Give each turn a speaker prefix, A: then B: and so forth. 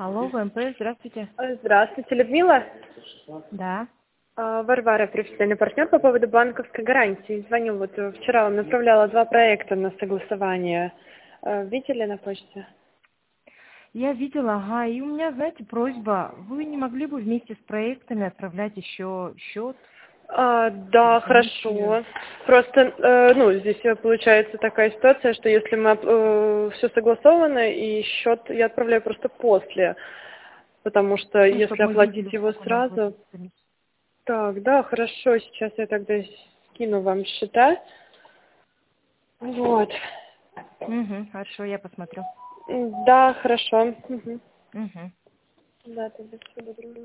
A: Алло, ВМП, здравствуйте.
B: Здравствуйте, Людмила.
A: Да.
B: Варвара, профессиональный партнер по поводу банковской гарантии. Звоню, вот вчера вам направляла 2 проекта на согласование. Видели на почте?
A: Я видела, ага, и у меня, знаете, просьба, вы не могли бы вместе с проектами отправлять еще счет или
B: Да,
A: комиссию?
B: хорошо. Просто, здесь получается такая ситуация, что если мы все согласовано, и счет я отправляю просто после, потому что
A: Ну,
B: если
A: чтобы мы видели,
B: оплатить его
A: сколько нам
B: сразу.
A: платить комиссию.
B: Так, да, хорошо, сейчас я тогда скину вам счета. Вот.
A: Угу, хорошо, я посмотрю.
B: Да, хорошо. Мгм.
A: Угу.
B: Да, тогда всего доброго.